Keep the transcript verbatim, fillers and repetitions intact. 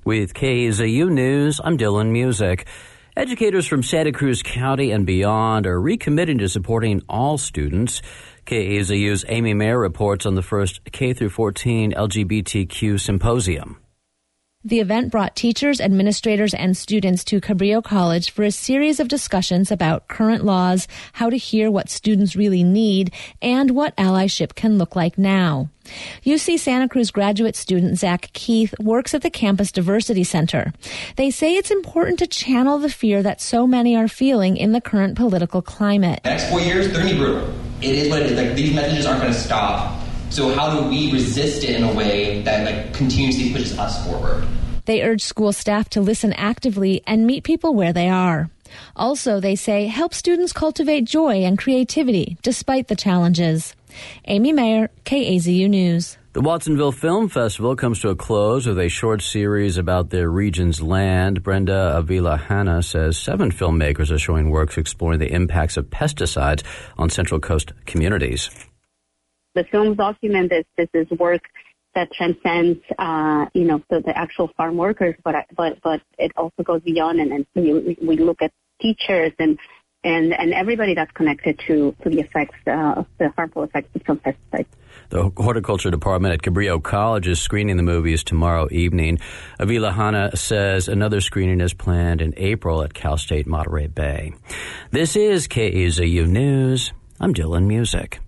With K A Z U News, I'm Dylan Music. Educators from Santa Cruz County and beyond are recommitting to supporting all students. K A Z U's Amy Mayer reports on the first K through fourteen L G B T Q symposium. The event brought teachers, administrators, and students to Cabrillo College for a series of discussions about current laws, how to hear what students really need, and what allyship can look like now. U C Santa Cruz graduate student Zach Keith works at the Campus Diversity Center. They say it's important to channel the fear that so many are feeling in the current political climate. The next four years, they're going to be brutal. It is what it is. Like, these messages aren't going to stop. So how do we resist it in a way that like continuously pushes us forward? They urge school staff to listen actively and meet people where they are. Also, they say, help students cultivate joy and creativity despite the challenges. Amy Mayer, K A Z U News. The Watsonville Film Festival comes to a close with a short series about their region's land. Brenda Avila-Hanna says seven filmmakers are showing works exploring the impacts of pesticides on Central Coast communities. The films document this. This is work that transcends, uh, you know, the, the actual farm workers, but but but it also goes beyond, and, and we, we look at teachers and and and everybody that's connected to, to the effects, uh, the harmful effects of some pesticides. The Horticulture Department at Cabrillo College is screening the movies tomorrow evening. Avila-Hanna says another screening is planned in April at Cal State Monterey Bay. This is K A Z U News. I'm Dylan Music.